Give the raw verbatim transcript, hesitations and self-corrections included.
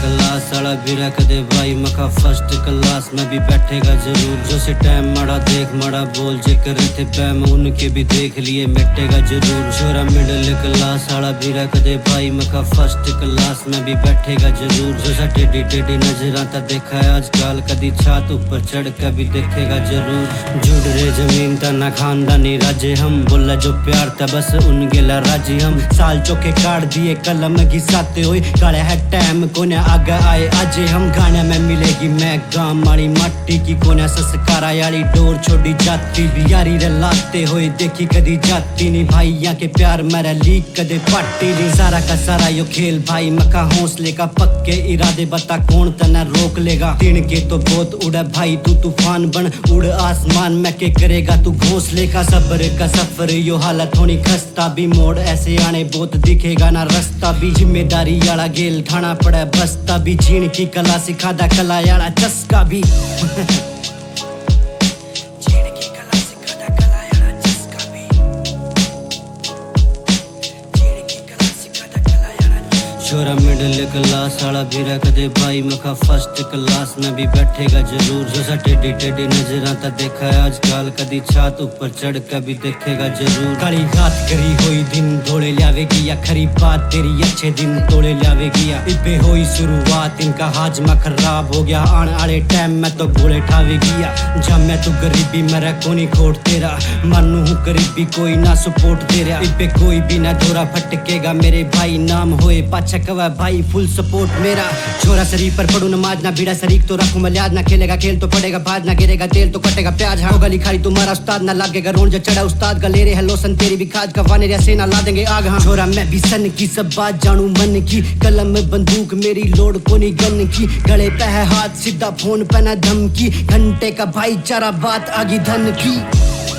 Class साला बीरा कदे भाई मखा फर्स्ट क्लास में भी बैठेगा जरूर। जो से टाइम मड़ा देख मड़ा बोल जे करे थे पैम उनके भी देख लिए मिटेगा जरूर। छोरा मिडिल क्लास साला बीरा कदे भाई मखा फर्स्ट क्लास में भी बैठेगा जरूर। जो सा टेढ़ी टेढ़ी नजरां ता देखा है आजकल कदी छात ऊपर चढ़ के भी देखेगा जरूर। जुड़ रे जमीन ता ना खानदानी राजे हम बोला जो प्यार था बस उन गेला राजी हम। साल चौके काट दिए कलम घिसाते हुए काले है टाइम कोने आगे आए आज हम। गाने में मिलेगी मैं गांव मारी मट्टी की कोने संस्कारा यारी डोर छोड़ी जाती भी यारी रलाते हुए देखी कदी जाती नहीं। भाइया के प्यार मेरा लीक कदे पाटी नहीं। सारा का सारा यो खेल भाई मका हौसले का पक्के इरादे बता कौन तना रोक लेगा। दिन के तो बहुत उड़ा भाई तू तूफान बन उड़ आसमान में के करेगा तू घोंसले का। सब्र का सफर यो हालत होनी खस्ता भी मोड़ ऐसे आने बहुत दिखेगा ना रास्ता भी। जिम्मेदारी याला गेल ठाना पड़ा बस्ता भी। जीण की कला सिखादा कला याला चस्का भी छोरा मिडिल क्लास साला बीरा कदे भाई मखा फर्स्ट क्लास में भी बैठेगा जरूर। जो सा टेढ़ी टेढ़ी नजरां ता देखा है आजकल कदी छात ऊपर चढ़ के भी देखेगा जरूर। काली घात करी हुई दिन धोले लावेगी या खरी बात तेरी अच्छे दिन तोड़े लावेगी या इबे हुई शुरुआत इनका हाजमा खराब हो गया। आने आले टाइम में तो गोले ठावेगी या जब मैं तो गरीबी मेरा कोनी खोट तेरा मानू हूँ गरीबी कोई ना सपोर्ट तेरा। इबे कोई भी ना धोरा फटकेगा मेरे भाई नाम होए पाछा कवा भाई फुल सपोर्ट मेरा। छोरा शरीफ पर पढ़ू नमाज ना बीड़ा शरीक तो रखूं मलियाद ना खेलेगा खेल तो पड़ेगा भाज ना गिरेगा तेल तो कटेगा प्याज। हाँ गली खाड़ी तुम्हारा उस्ताद ना लागेगा रोन जो चढ़ा उस्ताद का ले रहे है लोसन तेरी भी खाज का वाने रे सेना ला देंगे आग। हाँ छोरा मैं भी सन की सब बात जानू मन की कलम में बंदूक मेरी लोड कोनी गन की। गले पे है हाथ सीधा फोन पे ना धमकी घंटे का भाईचारा बात आगी धन की।